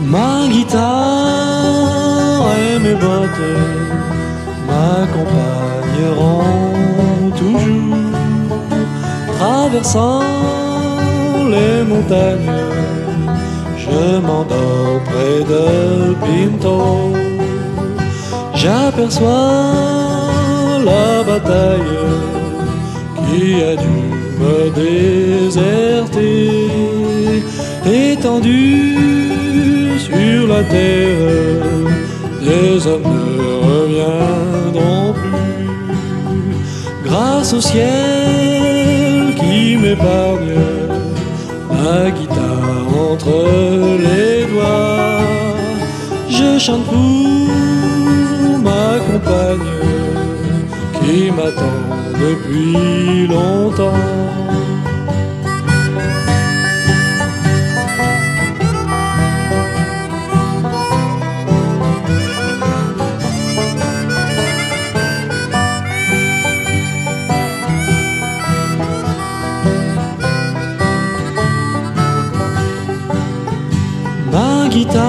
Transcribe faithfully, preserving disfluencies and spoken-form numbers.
Ma guitare et mes bottes m'accompagneront toujours, traversant les montagnes. Je m'endors près de Pinto. J'aperçois la bataille qui a dû me déserter, étendue sur la terre. Des hommes ne reviendront plus. Grâce au ciel qui m'épargne, ma guitare entre les doigts, je chante pour ma compagne qui m'attend depuis longtemps. Ma guitare